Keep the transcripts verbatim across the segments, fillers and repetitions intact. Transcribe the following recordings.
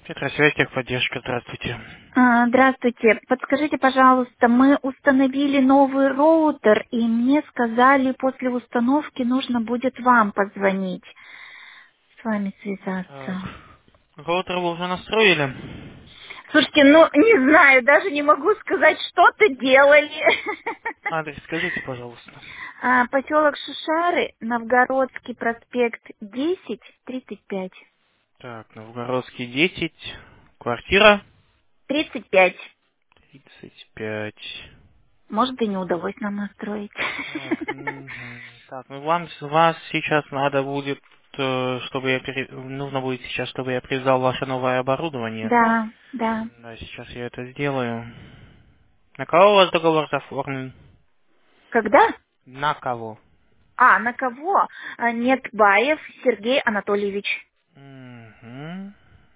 Петросвязь, техподдержка, здравствуйте. А, Здравствуйте. Подскажите, пожалуйста, мы установили новый роутер, и мне сказали, после установки нужно будет вам позвонить, с вами Так, связаться. роутер вы уже настроили? Слушайте, ну, не знаю, даже не могу сказать, что-то делали. Адрес скажите, пожалуйста. А, Поселок Шишары, Новгородский проспект десять, тридцать пять. Так, Новгородский десять, квартира Тридцать пять. тридцать пять. Может, и не удалось нам настроить. Так, мгм. Так, ну вам с вас сейчас надо будет, э, чтобы я пере... нужно будет сейчас, чтобы я привязал ваше новое оборудование. Да, да. Да, сейчас я это сделаю. На кого у вас договор оформлен? Когда? На кого? А, на кого? А, Некбаев Сергей Анатольевич. Мгм.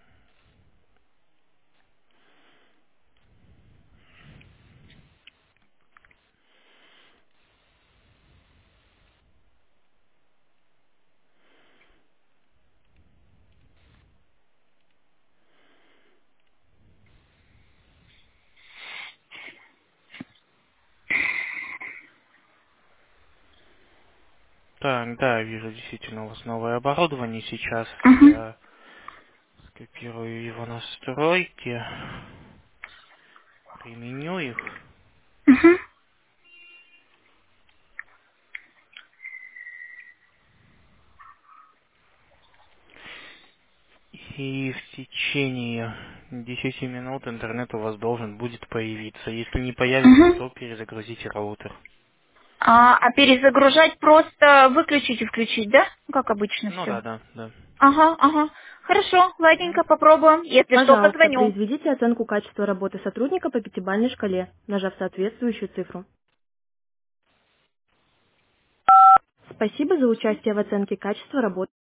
Так, да, вижу, действительно, у вас новое оборудование. Сейчас Угу, я скопирую его настройки, применю их. угу. И в течение десяти минут интернет у вас должен будет появиться. Если не появится, Угу. то перезагрузите роутер. А, а перезагружать просто выключить и включить, да? Как обычно Ну все. да, да, да. Ага, ага. Хорошо, Мгм. ладненько, попробуем. Если что, Пожалуйста, позвоню. произведите оценку качества работы сотрудника по пятибалльной шкале, нажав соответствующую цифру. Спасибо за участие в оценке качества работы.